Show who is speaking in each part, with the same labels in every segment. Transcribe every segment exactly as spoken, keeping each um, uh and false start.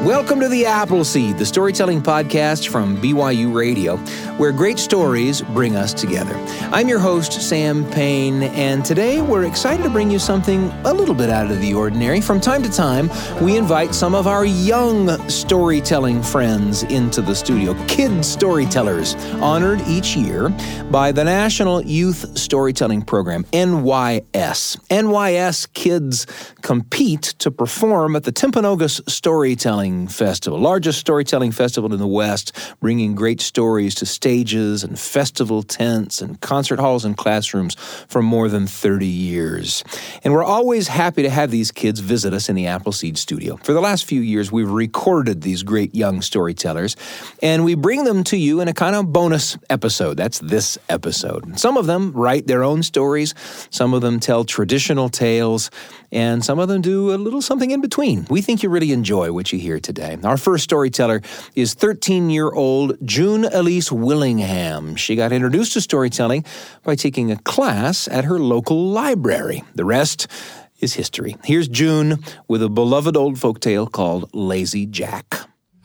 Speaker 1: Welcome to The Appleseed, the storytelling podcast from B Y U Radio, where great stories bring us together. I'm your host, Sam Payne, and today we're excited to bring you something a little bit out of the ordinary. From time to time, we invite some of our young storytelling friends into the studio, kid storytellers, honored each year by the National Youth Storytelling Program, N Y S. N Y S kids compete to perform at the Timpanogos Storytelling Festival, largest storytelling festival in the West, bringing great stories to stages and festival tents and concert halls and classrooms for more than thirty years. And we're always happy to have these kids visit us in the Appleseed studio. For the last few years, we've recorded these great young storytellers, and we bring them to you in a kind of bonus episode. That's this episode. Some of them write their own stories, some of them tell traditional tales, and some of them do a little something in between. We think you really enjoy what you hear today. Our first storyteller is thirteen-year-old June Elise Willingham. She got introduced to storytelling by taking a class at her local library. The rest is history. Here's June with a beloved old folktale called Lazy Jack.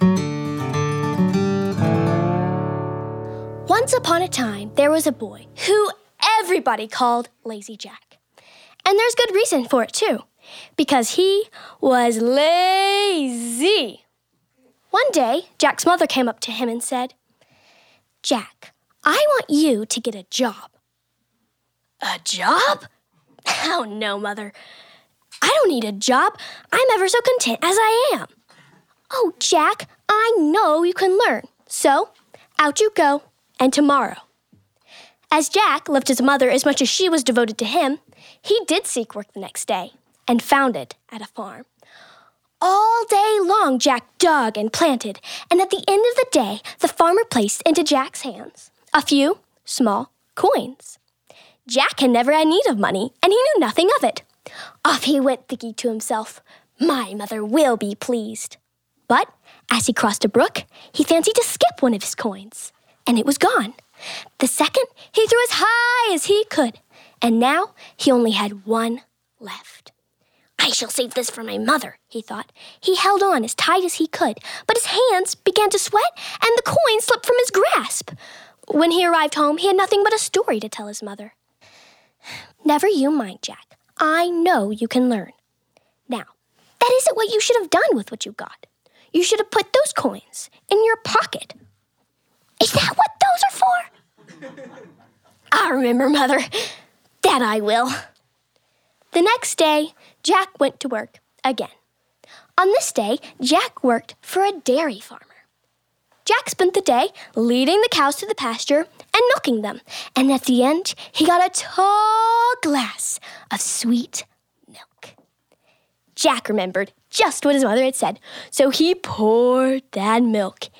Speaker 2: Once upon a time, there was a boy who everybody called Lazy Jack. And there's good reason for it, too, because he was lazy. One day, Jack's mother came up to him and said, "Jack, I want you to get a job." "A job? Oh, no, Mother. I don't need a job. I'm ever so content as I am." "Oh, Jack, I know you can learn. So, out you go, and tomorrow." As Jack loved his mother as much as she was devoted to him, he did seek work the next day and found it at a farm. All day long, Jack dug and planted, and at the end of the day, the farmer placed into Jack's hands a few small coins. Jack had never had need of money, and he knew nothing of it. Off he went, thinking to himself, "My mother will be pleased." But as he crossed a brook, he fancied to skip one of his coins, and it was gone. The second, he threw as high as he could, and now he only had one left. "I shall save this for my mother," he thought. He held on as tight as he could, but his hands began to sweat, and the coin slipped from his grasp. When he arrived home, he had nothing but a story to tell his mother. "Never you mind, Jack. I know you can learn. Now, that isn't what you should have done with what you got. You should have put those coins in your pocket." "Is that what those are for?" "I remember, Mother. That I will." The next day, Jack went to work again. On this day, Jack worked for a dairy farmer. Jack spent the day leading the cows to the pasture and milking them, and at the end, he got a tall glass of sweet milk. Jack remembered just what his mother had said, so he poured that milk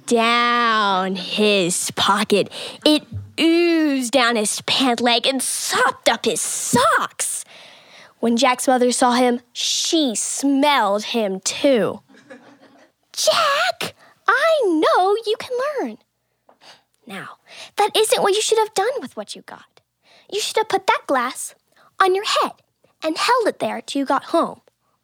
Speaker 2: down his pocket. It oozed down his pant leg and sopped up his socks. When Jack's mother saw him, she smelled him too. "Jack, I know you can learn." "Now, that isn't what you should have done with what you got. You should have put that glass on your head and held it there till you got home."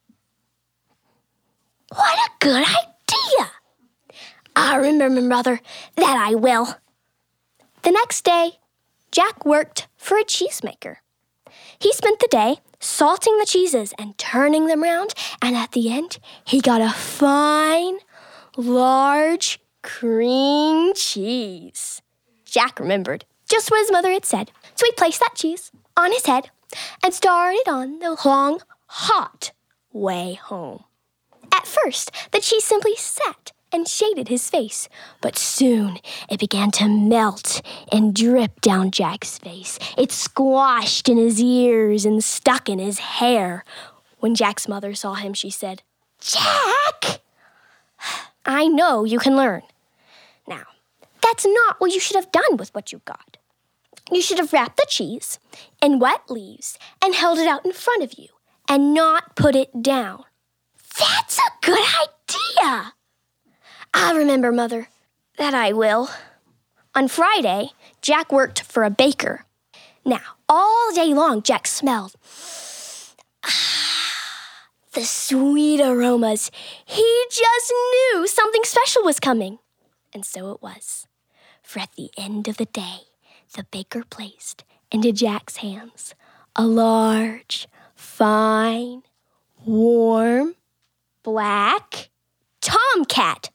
Speaker 2: "What a good idea!" "I remember, Mother. That I will." The next day, Jack worked for a cheesemaker. He spent the day salting the cheeses and turning them round, and at the end, he got a fine, large cream cheese. Jack remembered just what his mother had said, so he placed that cheese on his head and started on the long, hot way home. At first, the cheese simply sat and shaded his face, but soon it began to melt and drip down Jack's face. It squashed in his ears and stuck in his hair. When Jack's mother saw him, she said, "Jack, I know you can learn. Now, that's not what you should have done with what you got. You should have wrapped the cheese in wet leaves and held it out in front of you and not put it down." "That's a good idea." "I remember, Mother. That I will." On Friday, Jack worked for a baker. Now, all day long, Jack smelled the sweet aromas. He just knew something special was coming. And so it was. For at the end of the day, the baker placed into Jack's hands a large, fine, warm, black tomcat.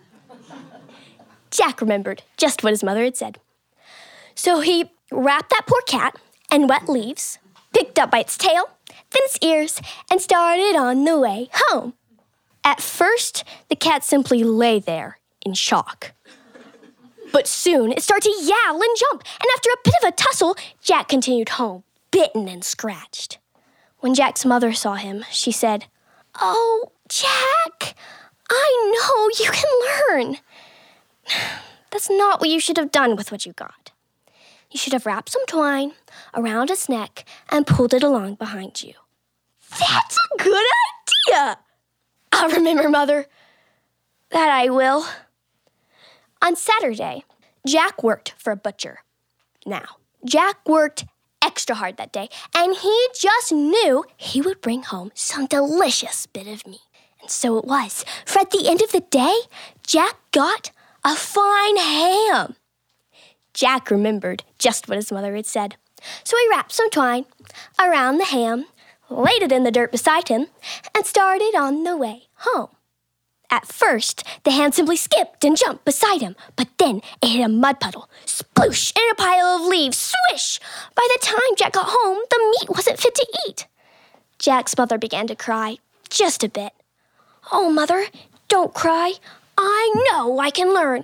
Speaker 2: Jack remembered just what his mother had said. So he wrapped that poor cat in wet leaves, picked up by its tail, then its ears, and started on the way home. At first, the cat simply lay there in shock. But soon it started to yowl and jump, and after a bit of a tussle, Jack continued home, bitten and scratched. When Jack's mother saw him, she said, "Oh, Jack, I know you can learn. That's not what you should have done with what you got. You should have wrapped some twine around its neck and pulled it along behind you." "That's a good idea." "I'll remember, Mother. That I will." On Saturday, Jack worked for a butcher. Now, Jack worked extra hard that day, and he just knew he would bring home some delicious bit of meat. And so it was, for at the end of the day, Jack got a fine ham. Jack remembered just what his mother had said. So he wrapped some twine around the ham, laid it in the dirt beside him, and started on the way home. At first, the ham simply skipped and jumped beside him, but then it hit a mud puddle, sploosh, in a pile of leaves, swish! By the time Jack got home, the meat wasn't fit to eat. Jack's mother began to cry, just a bit. "Oh, Mother, don't cry. I know I can learn."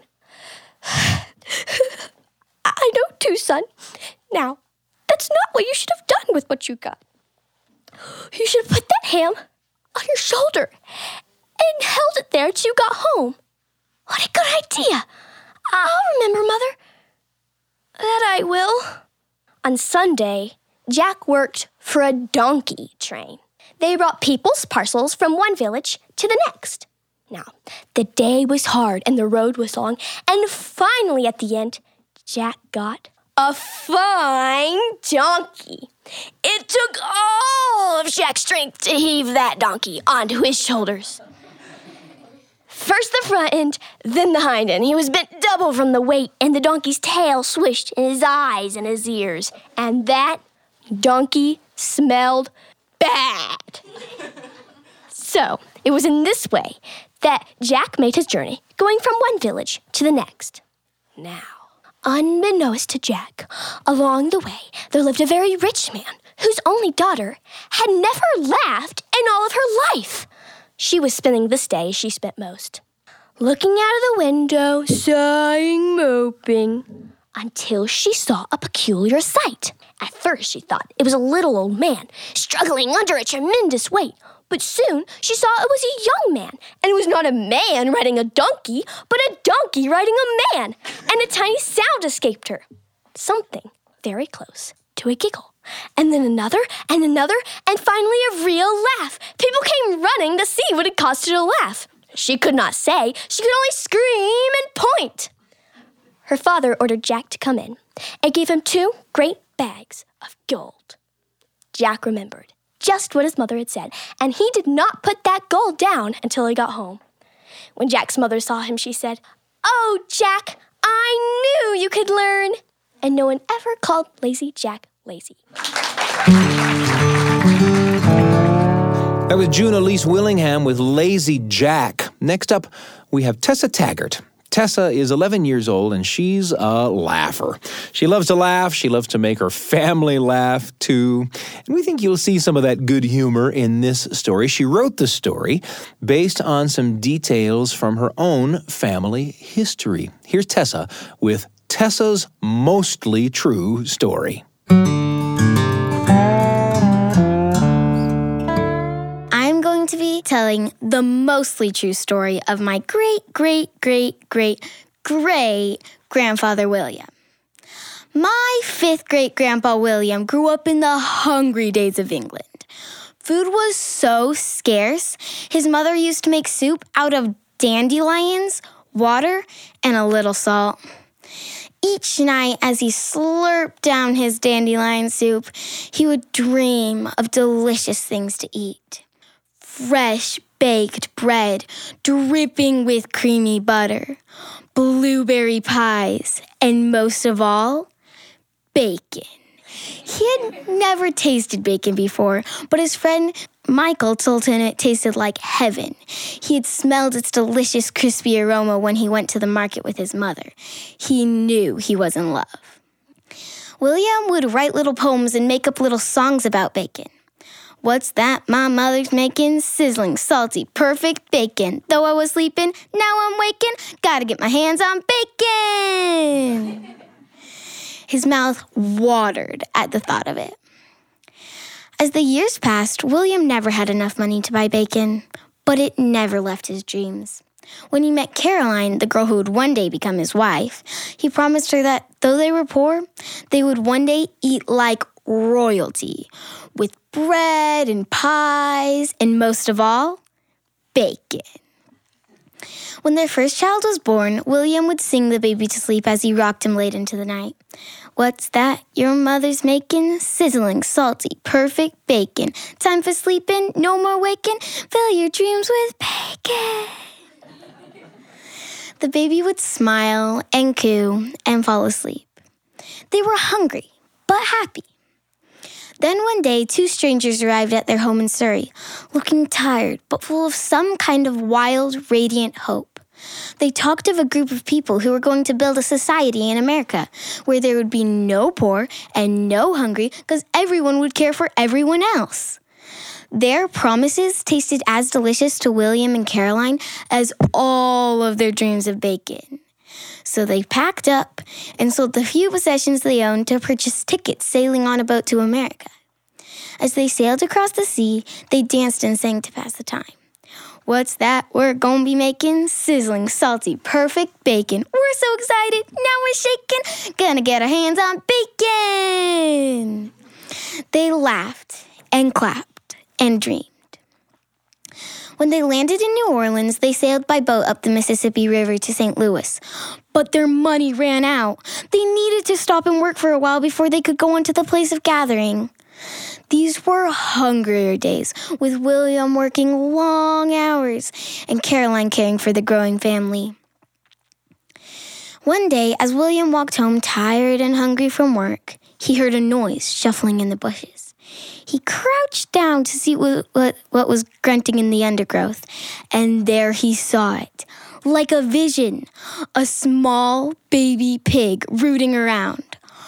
Speaker 2: "I know too, son. Now, that's not what you should have done with what you got. You should have put that ham on your shoulder and held it there till you got home." "What a good idea. I'll remember, Mother. That I will." On Sunday, Jack worked for a donkey train. They brought people's parcels from one village to the next. Now, the day was hard and the road was long, and finally at the end, Jack got a fine donkey. It took all of Jack's strength to heave that donkey onto his shoulders. First the front end, then the hind end. He was bent double from the weight, and the donkey's tail swished in his eyes and his ears. And that donkey smelled bad. So, it was in this way that Jack made his journey, going from one village to the next. Now, unbeknownst to Jack, along the way, there lived a very rich man whose only daughter had never laughed in all of her life. She was spending this day as she spent most, looking out of the window, sighing, moping, until she saw a peculiar sight. At first, she thought it was a little old man struggling under a tremendous weight, but soon she saw it was a young man, and it was not a man riding a donkey, but a donkey riding a man, and a tiny sound escaped her, something very close to a giggle. And then another, and another, and finally a real laugh. People came running to see what had caused her to laugh. She could not say. She could only scream and point. Her father ordered Jack to come in and gave him two great bags of gold. Jack remembered just what his mother had said, and he did not put that gold down until he got home. When Jack's mother saw him, she said, "Oh, Jack, I knew you could learn." And no one ever called Lazy Jack lazy.
Speaker 1: That was June Elise Willingham with Lazy Jack. Next up, we have Tessa Taggart. Tessa is eleven years old, and she's a laugher. She loves to laugh. She loves to make her family laugh, too. And we think you'll see some of that good humor in this story. She wrote the story based on some details from her own family history. Here's Tessa with Tessa's Mostly True Story.
Speaker 3: I'm going to be telling the mostly true story of my great, great, great, great, great grandfather William. My fifth great grandpa William grew up in the hungry days of England. Food was so scarce, his mother used to make soup out of dandelions, water, and a little salt. Each night, as he slurped down his dandelion soup, he would dream of delicious things to eat. fresh baked bread dripping with creamy butter, blueberry pies, and most of all, bacon. He had never tasted bacon before, but his friend Michael told him it tasted like heaven. He had smelled its delicious crispy aroma when he went to the market with his mother. He knew he was in love. William would write little poems and make up little songs about bacon. What's that my mother's making? Sizzling, salty, perfect bacon. Though I was sleeping, now I'm waking. Gotta get my hands on bacon. His mouth watered at the thought of it. As the years passed, William never had enough money to buy bacon, but it never left his dreams. When he met Caroline, the girl who would one day become his wife, he promised her that though they were poor, they would one day eat like royalty, with bread and pies, and most of all, bacon. When their first child was born, William would sing the baby to sleep as he rocked him late into the night. What's that your mother's making? Sizzling, salty, perfect bacon. Time for sleeping, no more waking. Fill your dreams with bacon. The baby would smile and coo and fall asleep. They were hungry, but happy. Then one day, two strangers arrived at their home in Surrey, looking tired but full of some kind of wild, radiant hope. They talked of a group of people who were going to build a society in America where there would be no poor and no hungry because everyone would care for everyone else. Their promises tasted as delicious to William and Caroline as all of their dreams of bacon. So they packed up and sold the few possessions they owned to purchase tickets sailing on a boat to America. As they sailed across the sea, they danced and sang to pass the time. What's that we're gonna be making? Sizzling, salty, perfect bacon. We're so excited, now we're shaking. Gonna get our hands on bacon. They laughed and clapped and dreamed. When they landed in New Orleans, they sailed by boat up the Mississippi River to Saint Louis. But their money ran out. They needed to stop and work for a while before they could go on to the place of gathering. These were hungrier days, with William working long hours and Caroline caring for the growing family. One day, as William walked home tired and hungry from work, he heard a noise shuffling in the bushes. He crouched down to see what, what, what was grunting in the undergrowth, and there he saw it, like a vision, a small baby pig rooting around.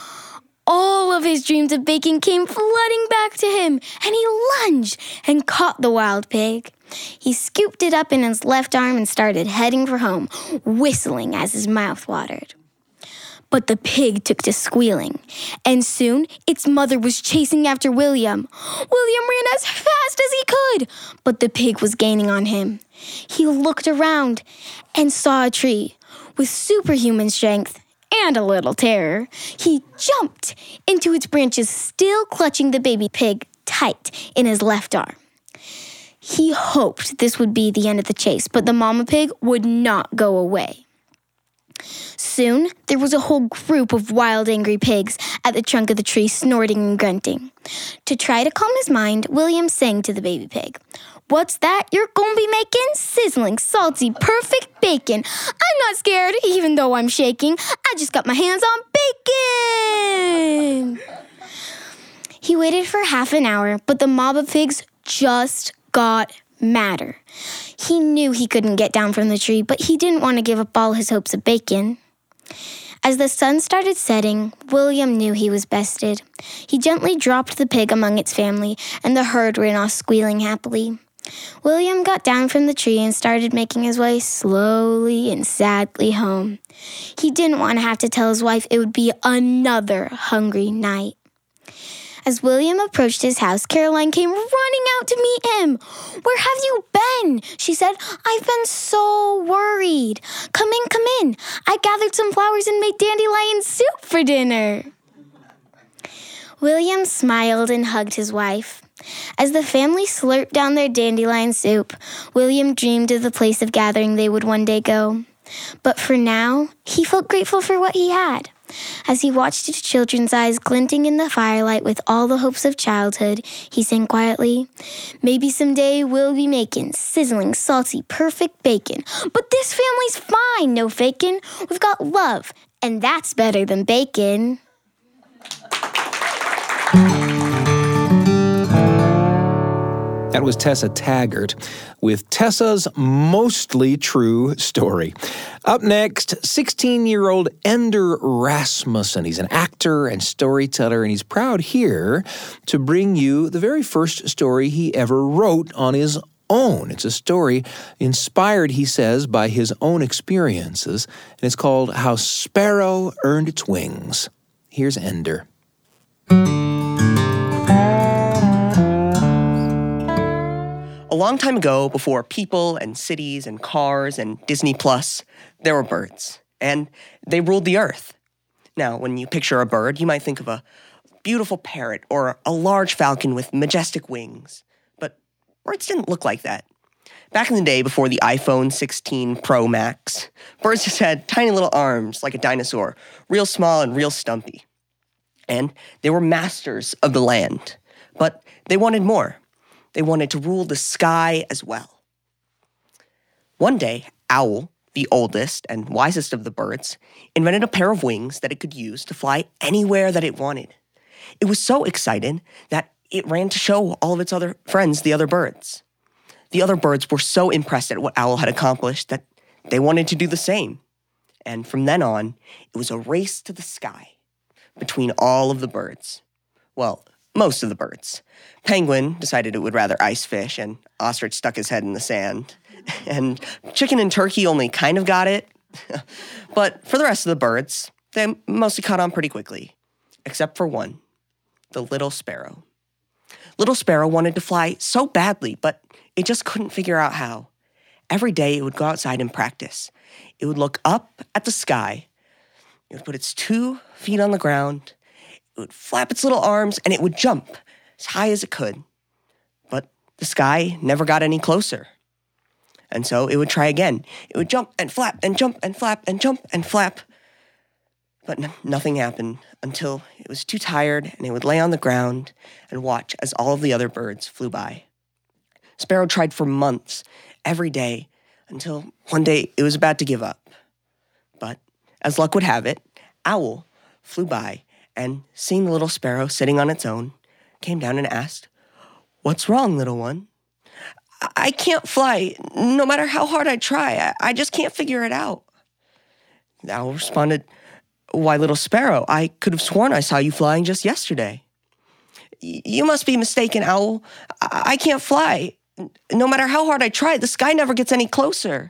Speaker 3: All of his dreams of bacon came flooding back to him, and he lunged and caught the wild pig. He scooped it up in his left arm and started heading for home, whistling as his mouth watered. But the pig took to squealing, and soon its mother was chasing after William. William ran as fast as he could, but the pig was gaining on him. He looked around and saw a tree with superhuman strength and a little terror. He jumped into its branches, still clutching the baby pig tight in his left arm. He hoped this would be the end of the chase, but the mama pig would not go away. Soon, there was a whole group of wild, angry pigs at the trunk of the tree, snorting and grunting. To try to calm his mind, William sang to the baby pig. What's that you're gonna be making? Sizzling, salty, perfect bacon. I'm not scared, even though I'm shaking. I just got my hands on bacon. He waited for half an hour, but the mob of pigs just got madder. He knew he couldn't get down from the tree, but he didn't want to give up all his hopes of bacon. As the sun started setting, William knew he was bested. He gently dropped the pig among its family, and the herd ran off squealing happily. William got down from the tree and started making his way slowly and sadly home. He didn't want to have to tell his wife it would be another hungry night. As William approached his house, Caroline came running out to meet him. Where have you been? She said, I've been so worried. Come in, come in. I gathered some flowers and made dandelion soup for dinner. William smiled and hugged his wife. As the family slurped down their dandelion soup, William dreamed of the place of gathering they would one day go. But for now, he felt grateful for what he had. As he watched his children's eyes glinting in the firelight with all the hopes of childhood, he sang quietly, "Maybe someday we'll be making sizzling, salty, perfect bacon. But this family's fine, no faking. We've got love, and that's better than bacon."
Speaker 1: That was Tessa Taggart with Tessa's Mostly True Story. Up next, sixteen-year-old Ender Rasmussen. He's an actor and storyteller, and he's proud here to bring you the very first story he ever wrote on his own. It's a story inspired, he says, by his own experiences, and it's called How Sparrow Earned Its Wings. Here's Ender.
Speaker 4: A long time ago, before people and cities and cars and Disney Plus, there were birds, and they ruled the earth. Now, when you picture a bird, you might think of a beautiful parrot or a large falcon with majestic wings. But birds didn't look like that. Back in the day, before the iPhone sixteen Pro Max, birds just had tiny little arms like a dinosaur, real small and real stumpy. And they were masters of the land, but they wanted more. They wanted to rule the sky as well. One day, Owl, the oldest and wisest of the birds, invented a pair of wings that it could use to fly anywhere that it wanted. It was so excited that it ran to show all of its other friends, the other birds. The other birds were so impressed at what Owl had accomplished that they wanted to do the same. And from then on, it was a race to the sky between all of the birds. Well, most of the birds. Penguin decided it would rather ice fish, and Ostrich stuck his head in the sand. And Chicken and Turkey only kind of got it. But for the rest of the birds, they mostly caught on pretty quickly. Except for one, the little sparrow. Little Sparrow wanted to fly so badly, but it just couldn't figure out how. Every day it would go outside and practice. It would look up at the sky. It would put its two feet on the ground. It would flap its little arms, and it would jump as high as it could. But the sky never got any closer. And so it would try again. It would jump and flap and jump and flap and jump and flap. But n- nothing happened until it was too tired, and it would lay on the ground and watch as all of the other birds flew by. Sparrow tried for months, every day, until one day it was about to give up. But as luck would have it, Owl flew by, and seeing the little sparrow sitting on its own, came down and asked, "What's wrong, little one?" I, I can't fly. No matter how hard I try, I, I just can't figure it out." The owl responded, "Why, little sparrow, I could have sworn I saw you flying just yesterday." Y- "You must be mistaken, Owl. I-, I can't fly. No matter how hard I try, the sky never gets any closer."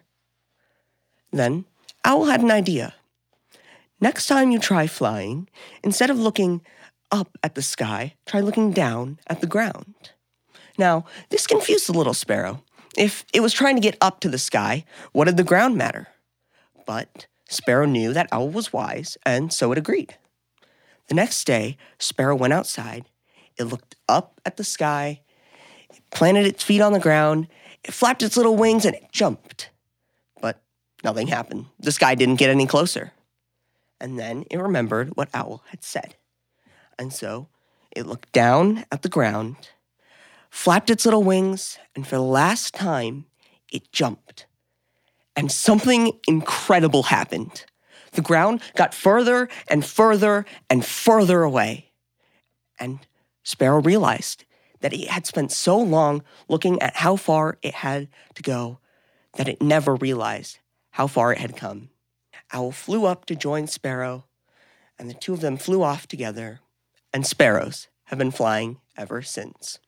Speaker 4: Then Owl had an idea. "Next time you try flying, instead of looking up at the sky, try looking down at the ground." Now, this confused the little sparrow. If it was trying to get up to the sky, what did the ground matter? But Sparrow knew that Owl was wise, and so it agreed. The next day, Sparrow went outside. It looked up at the sky, it planted its feet on the ground, it flapped its little wings, and it jumped. But nothing happened. The sky didn't get any closer. And then it remembered what Owl had said. And so it looked down at the ground, flapped its little wings, and for the last time, it jumped. And something incredible happened. The ground got further and further and further away. And Sparrow realized that it had spent so long looking at how far it had to go that it never realized how far it had come. Owl flew up to join Sparrow, and the two of them flew off together, and sparrows have been flying ever since.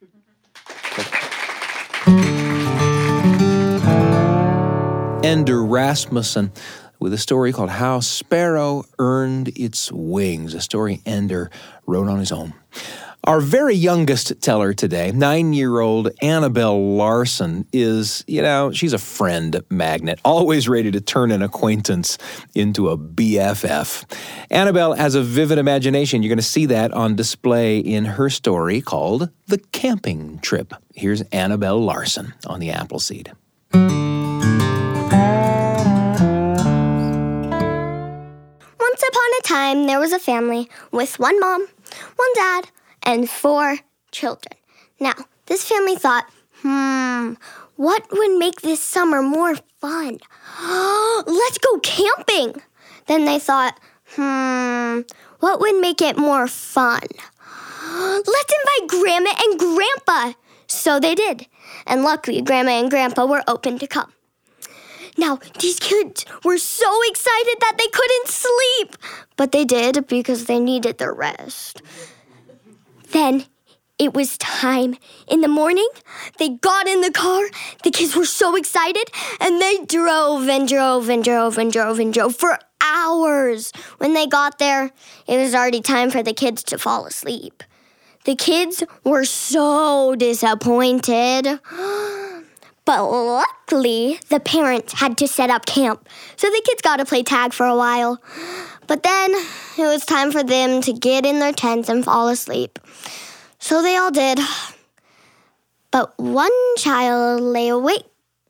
Speaker 1: Ender Rasmussen with a story called How Sparrow Earned Its Wings, a story Ender wrote on his own. Our very youngest teller today, nine-year-old Annabelle Larson, is, you know, she's a friend magnet, always ready to turn an acquaintance into a B F F. Annabelle has a vivid imagination. You're going to see that on display in her story called The Camping Trip. Here's Annabelle Larson on the Appleseed.
Speaker 2: Once upon a time, there was a family with one mom, one dad, and four children. Now, this family thought, hmm, what would make this summer more fun? Let's go camping. Then they thought, hmm, what would make it more fun? Let's invite Grandma and Grandpa. So they did. And luckily, Grandma and Grandpa were open to come. Now, these kids were so excited that they couldn't sleep. But they did because they needed their rest. Then it was time. In the morning, they got in the car. The kids were so excited. And they drove and drove and drove and drove and drove for hours. When they got there, it was already time for the kids to fall asleep. The kids were so disappointed. But luckily, the parents had to set up camp, so the kids got to play tag for a while. But then it was time for them to get in their tents and fall asleep. So they all did. But one child lay awake.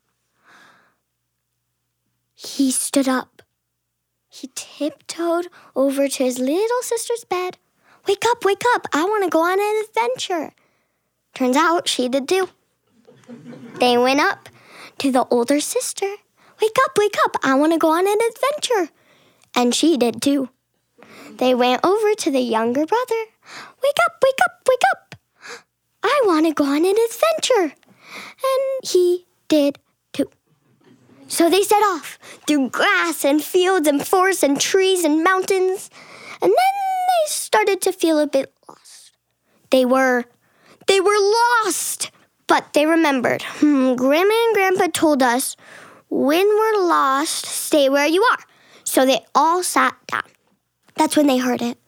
Speaker 2: He stood up. He tiptoed over to his little sister's bed. Wake up, wake up, I want to go on an adventure. Turns out she did too. They went up to the older sister. Wake up, wake up, I want to go on an adventure. And she did too. They went over to the younger brother. Wake up, wake up, wake up. I want to go on an adventure. And he did too. So they set off through grass and fields and forests and trees and mountains. And then they started to feel a bit lost. They were, they were lost. But they remembered, hmm, Grandma and Grandpa told us, when we're lost, stay where you are. So they all sat down. That's when they heard it.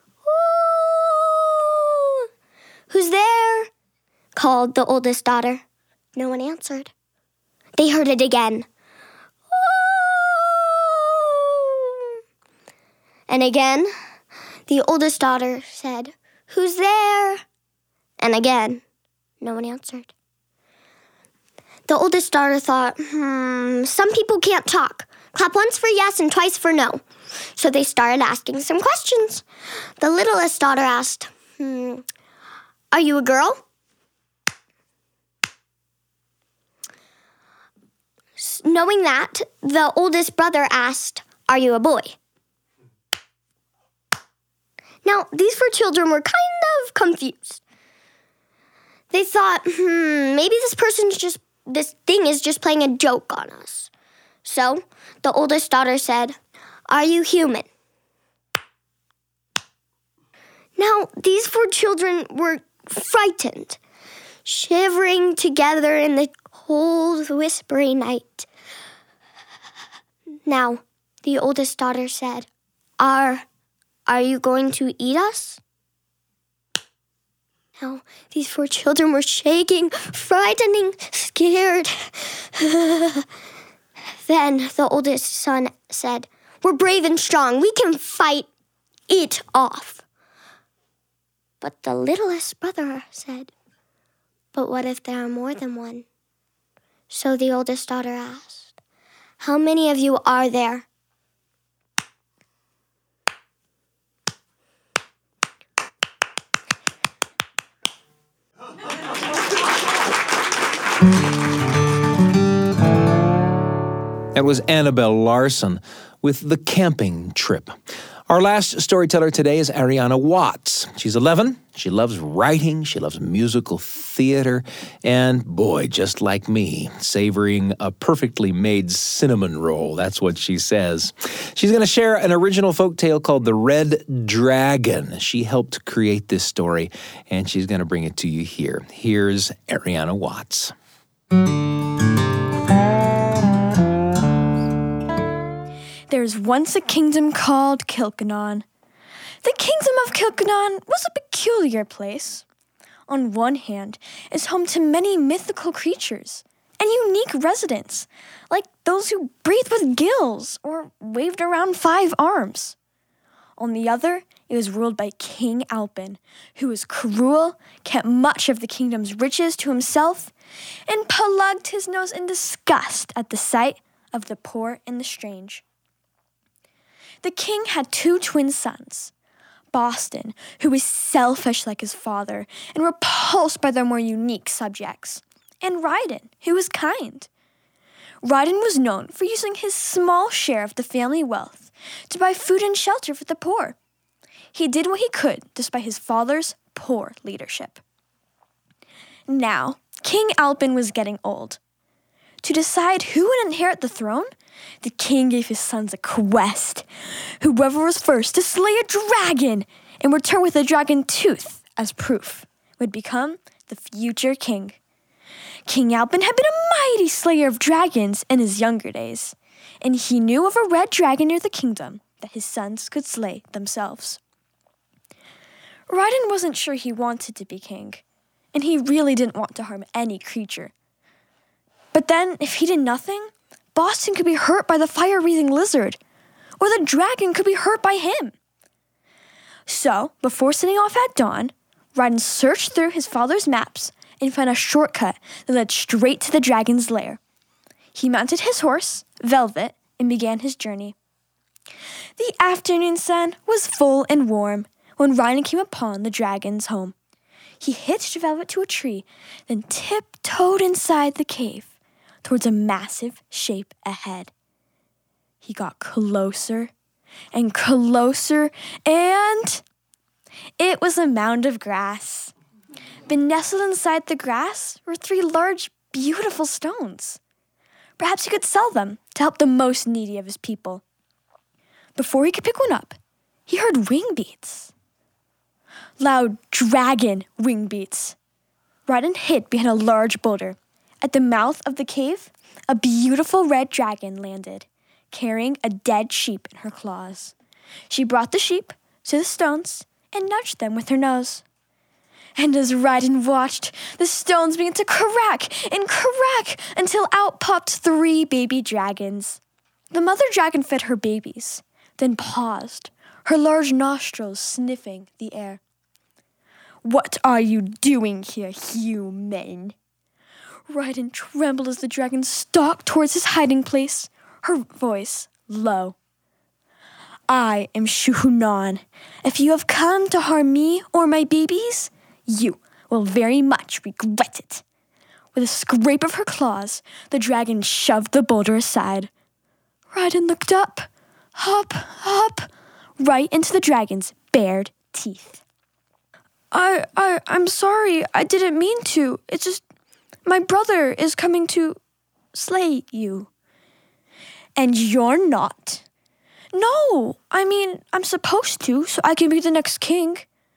Speaker 2: Ooh, who's there? Called the oldest daughter. No one answered. They heard it again. Ooh. And again, the oldest daughter said, who's there? And again, no one answered. The oldest daughter thought, hmm, some people can't talk. Clap once for yes and twice for no. So they started asking some questions. The littlest daughter asked, hmm, are you a girl? Knowing that, the oldest brother asked, are you a boy? Now, these four children were kind of confused. They thought, hmm, maybe this person's just, this thing is just playing a joke on us. So the oldest daughter said, are you human? Now, these four children were frightened, shivering together in the cold, whispery night. Now, the oldest daughter said, Are, are you going to eat us? Now, these four children were shaking, frightening, scared. Then the oldest son said, we're brave and strong. We can fight it off. But the littlest brother said, but what if there are more than one? So the oldest daughter asked, how many of you are there?
Speaker 1: That was Annabelle Larson with The Camping Trip. Our last storyteller today is Ariana Watts. She's eleven. She loves writing. She loves musical theater. And boy, just like me, savoring a perfectly made cinnamon roll. That's what she says. She's going to share an original folktale called The Red Dragon. She helped create this story, and she's going to bring it to you here. Here's Ariana Watts.
Speaker 5: There's once a kingdom called Kilkennon. The kingdom of Kilkennon was a peculiar place. On one hand, it's home to many mythical creatures and unique residents, like those who breathed with gills or waved around five arms. On the other, it was ruled by King Alpin, who was cruel, kept much of the kingdom's riches to himself, and plugged his nose in disgust at the sight of the poor and the strange. The king had two twin sons, Boston, who was selfish like his father and repulsed by their more unique subjects, and Riding, who was kind. Riding was known for using his small share of the family wealth to buy food and shelter for the poor. He did what he could despite his father's poor leadership. Now, King Alpin was getting old. To decide who would inherit the throne, the king gave his sons a quest. Whoever was first to slay a dragon and return with a dragon tooth as proof would become the future king. King Alpin had been a mighty slayer of dragons in his younger days, and he knew of a red dragon near the kingdom that his sons could slay themselves. Riding wasn't sure he wanted to be king, and he really didn't want to harm any creature. But then, if he did nothing, Boston could be hurt by the fire-breathing lizard, or the dragon could be hurt by him. So, before setting off at dawn, Riding searched through his father's maps and found a shortcut that led straight to the dragon's lair. He mounted his horse, Velvet, and began his journey. The afternoon sun was full and warm when Riding came upon the dragon's home. He hitched Velvet to a tree, then tiptoed inside the cave towards a massive shape ahead. He got closer and closer, and it was a mound of grass. But nestled inside the grass were three large, beautiful stones. Perhaps he could sell them to help the most needy of his people. Before he could pick one up, he heard wing beats. Loud dragon wing beats. Riding hid behind a large boulder. At the mouth of the cave, a beautiful red dragon landed, carrying a dead sheep in her claws. She brought the sheep to the stones and nudged them with her nose. And as Riding watched, the stones began to crack and crack until out popped three baby dragons. The mother dragon fed her babies, then paused, her large nostrils sniffing the air. "What are you doing here, human?" Riding trembled as the dragon stalked towards his hiding place, her voice low. "I am Shuhunan. If you have come to harm me or my babies, you will very much regret it." With a scrape of her claws, the dragon shoved the boulder aside. Riding looked up, up, up, right into the dragon's bared teeth. I, I, I'm sorry. I didn't mean to. It's just, my brother is coming to slay you. And you're not. No, I mean, I'm supposed to, so I can be the next king.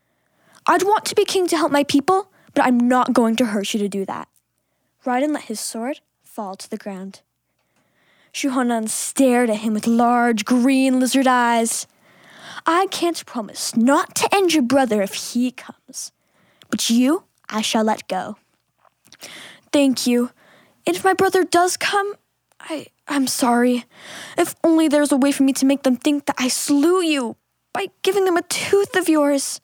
Speaker 5: I'd want to be king to help my people, but I'm not going to hurt you to do that. Riding let his sword fall to the ground. Shuhunan stared at him with large green lizard eyes. "I can't promise not to end your brother if he comes, but you I shall let go." "Thank you. And if my brother does come, I, I'm sorry. If only there's a way for me to make them think that I slew you by giving them a tooth of yours."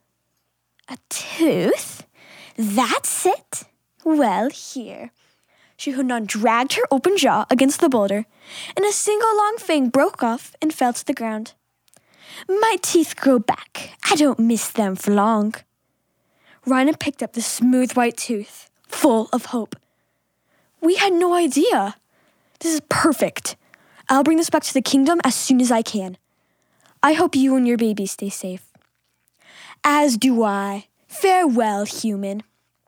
Speaker 5: "A tooth? That's it? Well, here." Shuhunan dragged her open jaw against the boulder, and a single long fang broke off and fell to the ground. "My teeth grow back. I don't miss them for long." Riding picked up the smooth white tooth, full of hope. "We had no idea. This is perfect. I'll bring this back to the kingdom as soon as I can. I hope you and your baby stay safe." "As do I. Farewell, human."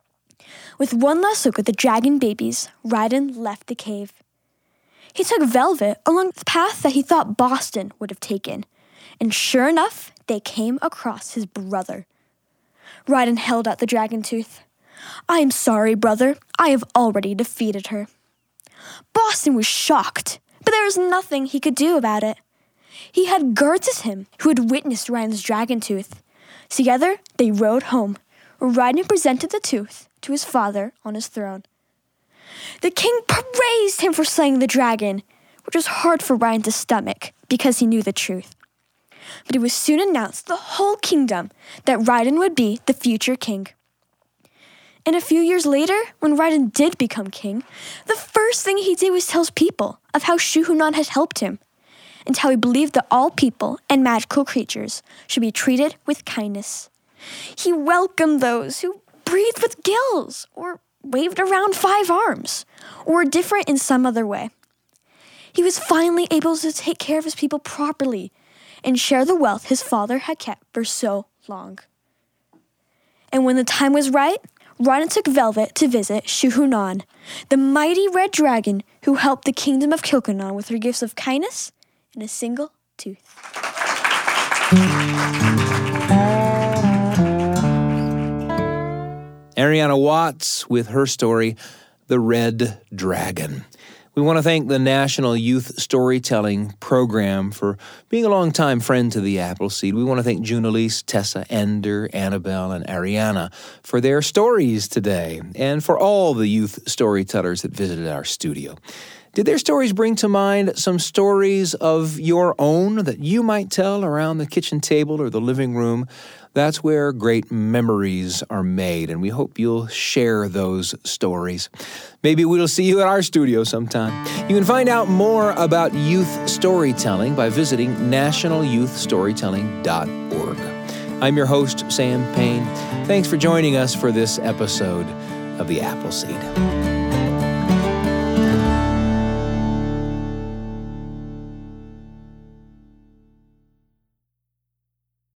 Speaker 5: With one last look at the dragon babies, Riding left the cave. He took Velvet along the path that he thought Boston would have taken, and sure enough, they came across his brother. Riding held out the dragon tooth. "I am sorry, brother. I have already defeated her." Boston was shocked, but there was nothing he could do about it. He had guards with him who had witnessed Riding's dragon tooth. Together, they rode home. Riding presented the tooth to his father on his throne. The king praised him for slaying the dragon, which was hard for Riding to stomach because he knew the truth. But it was soon announced to the whole kingdom that Riding would be the future king. And a few years later, when Riding did become king, the first thing he did was tell people of how Shuhunan had helped him. and how he believed that all people and magical creatures should be treated with kindness. He welcomed those who breathed with gills, or waved around five arms, or were different in some other way. He was finally able to take care of his people properly and share the wealth his father had kept for so long. And when the time was right, Rana took Velvet to visit Shuhunan, the mighty red dragon who helped the kingdom of Kilkanon with her gifts of kindness and a single tooth.
Speaker 1: Ariana Watts with her story, The Red Dragon. We want to thank the National Youth Storytelling Program for being a longtime friend to the Appleseed. We want to thank Junalise, Tessa, Ender, Annabelle, and Ariana for their stories today, and for all the youth storytellers that visited our studio. Did their stories bring to mind some stories of your own that you might tell around the kitchen table or the living room? That's where great memories are made, and we hope you'll share those stories. Maybe we'll see you at our studio sometime. You can find out more about youth storytelling by visiting national youth storytelling dot org. I'm your host, Sam Payne. Thanks for joining us for this episode of The Appleseed.